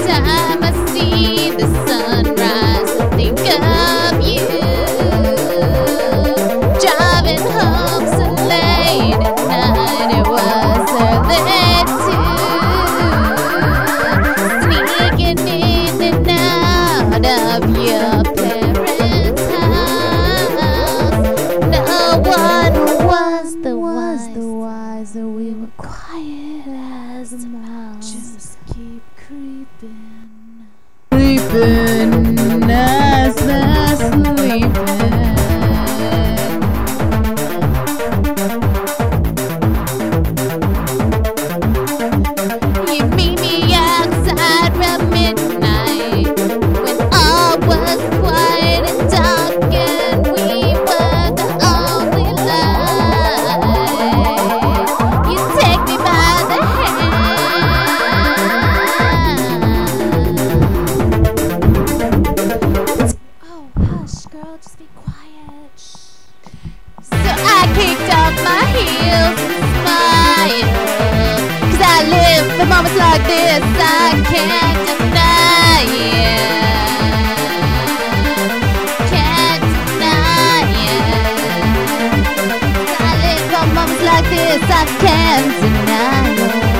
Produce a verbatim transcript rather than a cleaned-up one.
time I see the sunrise, I think of you. Driving home so late at night, it was early too. Sneaking in and out of your parents' house. No one was the wiser. We were quiet as a mouse. Just keep creeping, Sleeping as they're sleeping. You meet me outside round midnight when all was quiet and dark and we were the only light. You take me by the hand. oh hush girl, just be quiet. Shh. So I kicked off my heels and smiled, 'cause I live for moments like this, I can't deny it. Can't deny it. I live for moments like this, I can't deny it.